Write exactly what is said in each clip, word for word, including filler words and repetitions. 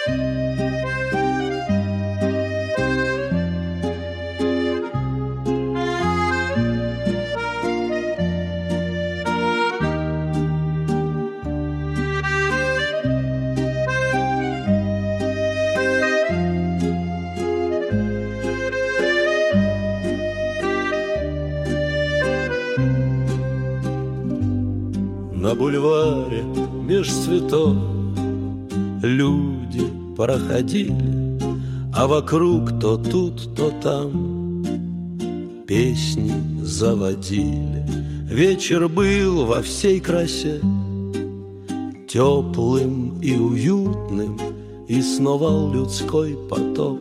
На бульваре меж цветов люди проходили, а вокруг то тут, то там песни заводили. Вечер был во всей красе, теплым и уютным, и сновал людской поток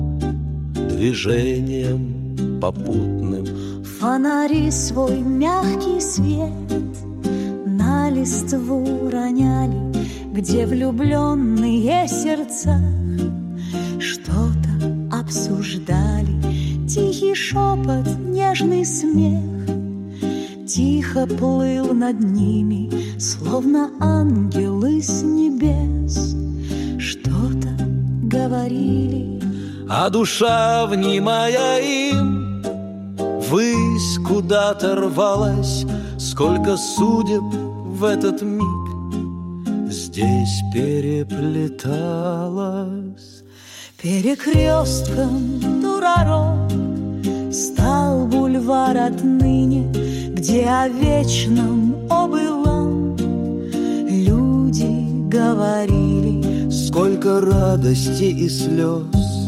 движением попутным. Фонари свой мягкий свет на листву роняли, где влюбленные сердца что-то обсуждали. Тихий шепот, нежный смех тихо плыл над ними, словно ангелы с небес что-то говорили. А душа, внимая им, ввысь куда-то рвалась. Сколько судеб в этот миг здесь переплеталось. Перекрестком дурарок стал бульвар отныне, где о вечном, о былом люди говорили. Сколько радости и слез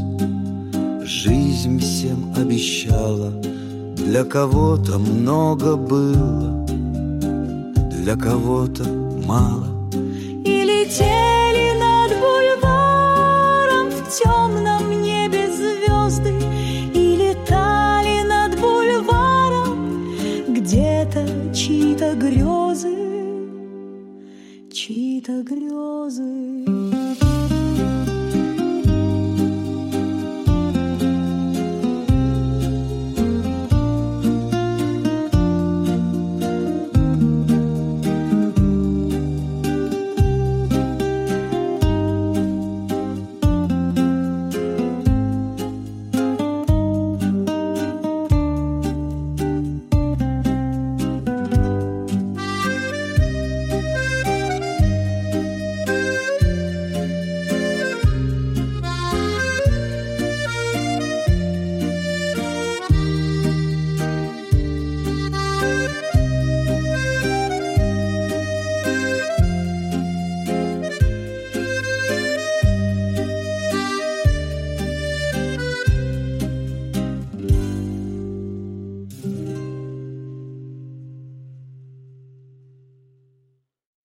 жизнь всем обещала. Для кого-то много было, для кого-то мало. И летели над бульваром в темном небе звезды, и летали над бульваром где-то чьи-то грезы, чьи-то грезы.